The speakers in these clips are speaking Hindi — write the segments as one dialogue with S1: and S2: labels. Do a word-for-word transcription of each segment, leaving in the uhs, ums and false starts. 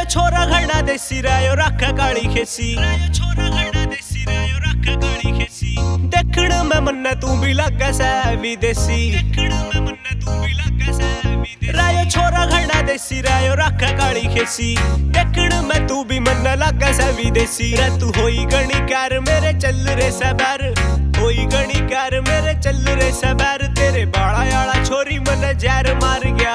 S1: रायो छोरा घड़ा देसी रायो रख काली खेसी रायो छोरा घड़ा देसी रायो रख काली खेसी देखण में मन्ने तू भी लगे से विदेशी देखण में मन्ने तू भी लगे से विदेशी रायो छोरा घड़ा देसी रायो रख काली खेसी देखण में तू भी मन्ने लगे से विदेशी रे तू होई गणिकार मेरे चल रे सबर होई गणिकार मेरे चल रे सबर तेरे बाड़ा याला छोरी मने जहर मार गया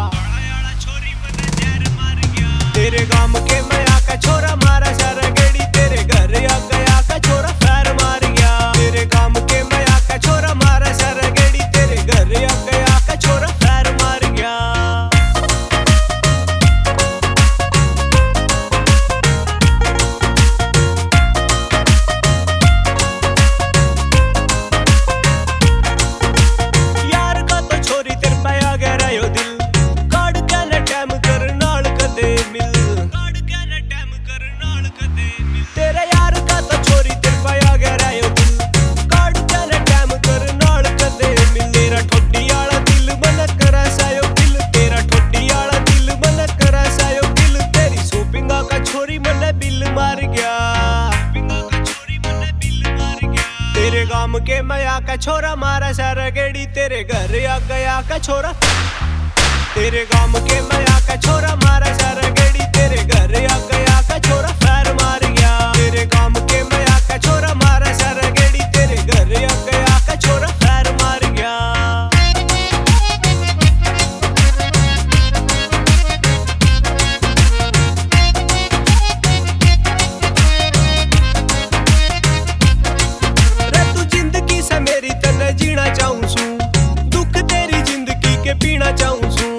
S1: तेरे गाम के मैं आका छोरा मारा सारा गेड़ी तेरे घर आ गया का छोरा फैर मार गया तेरे गाम के मैं आका छोरा मारा सारा गेड़ी तेरे घर आ गया का छोरा फैर मार गया यार का तो छोरी तेरे पे आ गया रयो दिल काट के न टाइम कर नाल कदे मिल तेरे यार का तो छोरी तेरे पे आ गया रयो दिल काट के न टाइम कर नाल कदे मिल तेरा ठोडी वाला दिल मन करा सायो दिल तेरा ठोडी वाला दिल मन करा सायो दिल तेरी शॉपिंग का छोरी मन बिल मार गया शॉपिंग का छोरी मन बिल मार गया तेरे गाम के मया का छोरा मारा सारा गेड़ी तेरे घर आ गया का छोरा तेरे गाम के मया का छोरा मारा सारा गेड़ी तेरे घर आ गया का छोरा फैर मार गया तेरे गाम के मया का छोरा मारा सारा गेड़ी तेरे घर आ गया का छोरा फैर मार गया रे तू जिंदगी से मेरी तने जीना चाहूं सू दुख तेरी जिंदगी के पीना चाहूं सू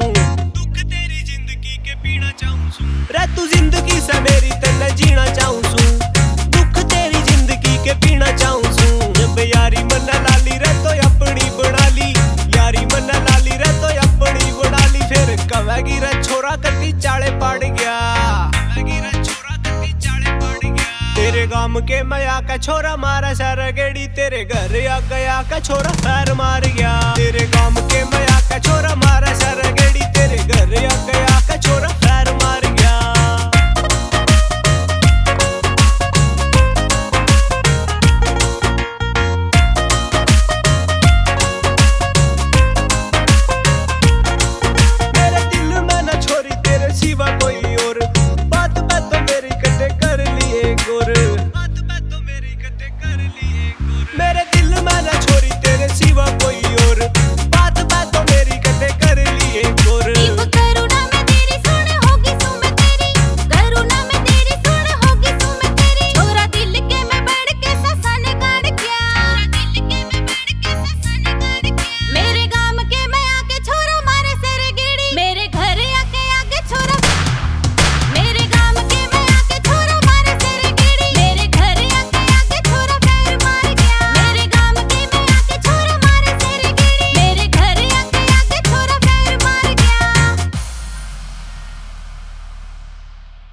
S1: रे तू जिंदगी से मेरी तन्ने जीना चाहूं सू दुख तेरी जिंदगी के पीना चाहूं सू जब यारी मन्ना लाली रे तो अपनी बना ली यारी मन्ना लाली रे तो अपनी बना ली फिर कवेगी रे छोरा कती चाले पड़ गया कवेगी रे छोरा कती चाले पड़ गया तेरे गाम के मया का छोरा मारा सारा गेड़ी तेरे घर आ गया का छोरा फैर मार गया तेरे गाम के मया का छोरा मारा